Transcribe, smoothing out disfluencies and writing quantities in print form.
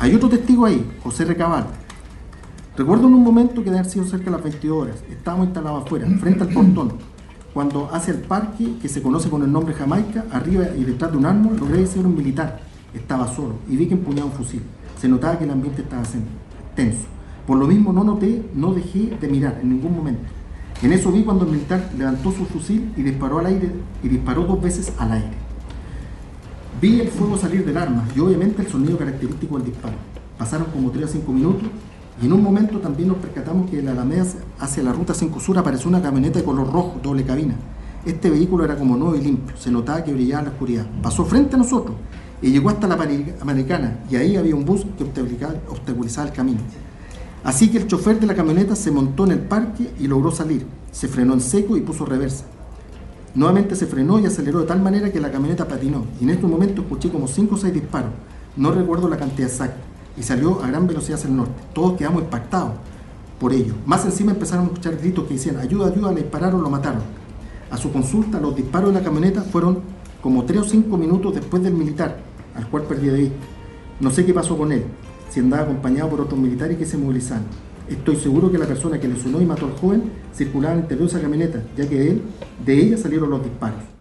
Hay otro testigo ahí, José Recabal. Recuerdo en un momento que debe haber sido cerca de las 22 horas. Estábamos instalados afuera, frente al portón, cuando hacia el parque, que se conoce con el nombre Jamaica, arriba y detrás de un árbol, logré ser un militar. Estaba solo y vi que empuñaba un fusil. Se notaba que el ambiente estaba tenso. Por lo mismo no dejé de mirar en ningún momento. En eso vi cuando el militar levantó su fusil y disparó al aire, y disparó 2 veces al aire. Vi el fuego salir del arma y obviamente el sonido característico del disparo. Pasaron como 3 a 5 minutos y en un momento también nos percatamos que en la Alameda hacia la ruta 5 Sur apareció una camioneta de color rojo, doble cabina. Este vehículo era como nuevo y limpio, se notaba que brillaba en la oscuridad. Pasó frente a nosotros y llegó hasta la Panamericana y ahí había un bus que obstaculizaba el camino. Así que el chofer de la camioneta se montó en el parque y logró salir. Se frenó en seco y puso reversa. Nuevamente se frenó y aceleró de tal manera que la camioneta patinó. Y en este momento escuché como 5 o 6 disparos. No recuerdo la cantidad exacta. Y salió a gran velocidad hacia el norte. Todos quedamos impactados por ello. Más encima empezaron a escuchar gritos que decían: ayuda, ayuda, le dispararon, lo mataron. A su consulta, los disparos de la camioneta fueron como 3 o 5 minutos después del militar, al cual perdí de vista. No sé qué pasó con él, si andaba acompañado por otros militares que se movilizaron. Estoy seguro que la persona que lesionó y mató al joven circulaba en el interior de esa camioneta, ya que de ella salieron los disparos.